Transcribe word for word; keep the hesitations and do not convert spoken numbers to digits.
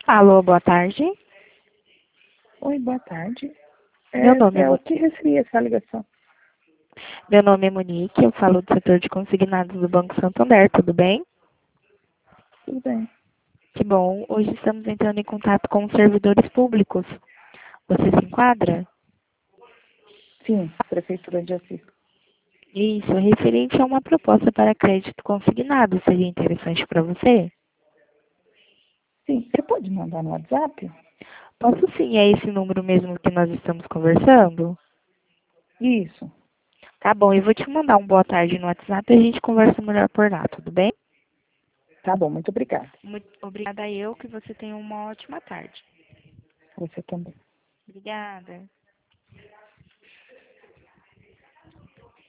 Alô, boa tarde. Oi, boa tarde. É, Meu nome é, é o Mo- que recebi essa ligação. Meu nome é Monique, eu falo do setor de consignados do Banco Santander, tudo bem? Tudo bem. Que bom. Hoje estamos entrando em contato com os servidores públicos. Você se enquadra? Sim, Prefeitura de Assis. Isso, é referente a uma proposta para crédito consignado. Seria interessante para você? Sim, você pode mandar no WhatsApp? Posso sim, é esse número mesmo que nós estamos conversando? Isso. Tá bom, eu vou te mandar um boa tarde no WhatsApp e a gente conversa melhor por lá, tudo bem? Tá bom, muito obrigada. Muito obrigada a eu, que você tenha uma ótima tarde. Você também. Obrigada.